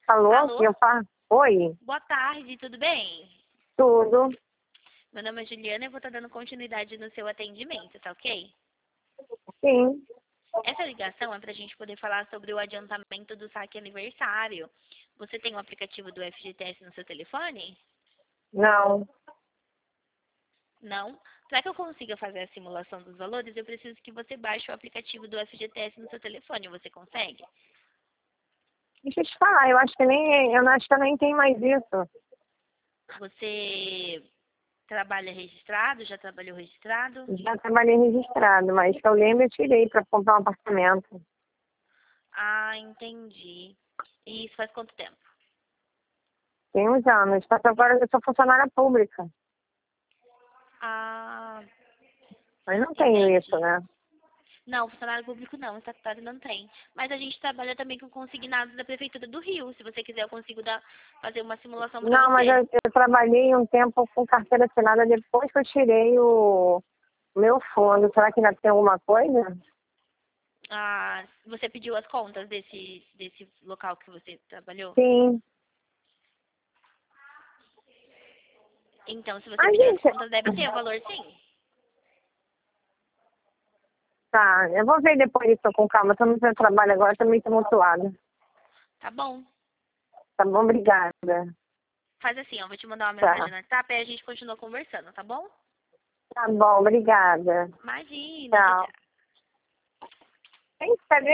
Alô, Alô? quem eu falo? Oi, Boa tarde, tudo bem? tudo? Meu nome é Juliana e eu vou estar dando continuidade no seu atendimento, tá ok? Sim, Essa ligação é para a gente poder falar sobre o adiantamento do saque aniversário. Você tem o aplicativo do FGTS no seu telefone? não. Não? Para que eu consiga fazer a simulação dos valores, eu preciso que você baixe o aplicativo do FGTS no seu telefone. Você consegue? Deixa eu te falar, eu acho que eu nem tenho mais isso. Você trabalha registrado? Já trabalhou registrado? Já trabalhei registrado, mas que eu lembro eu tirei para comprar um apartamento. Ah, entendi. E isso faz quanto tempo? Tem uns anos, só que agora eu sou funcionária pública, Ah, mas não tenho isso, entendi. né? Não, funcionário público não, estatutário não tem. Mas a gente trabalha também com consignados da Prefeitura do Rio. Se você quiser, eu consigo fazer uma simulação para Não, mas você. eu trabalhei um tempo com carteira assinada depois que eu tirei o meu fundo. Será que ainda tem alguma coisa? Ah, você pediu as contas desse local que você trabalhou? Sim. Então, se você Ai, pediu as gente, contas, deve ter o valor sim. tá, eu vou ver depois isso com calma. Tô no meu trabalho agora, tô meio tumultuada. Tá bom. Tá bom, obrigada. Faz assim, ó, vou te mandar uma mensagem Tá. no WhatsApp e a gente continua conversando, tá bom? Tá bom, obrigada. Imagina, tchau, Tchau. tchau. Cadê?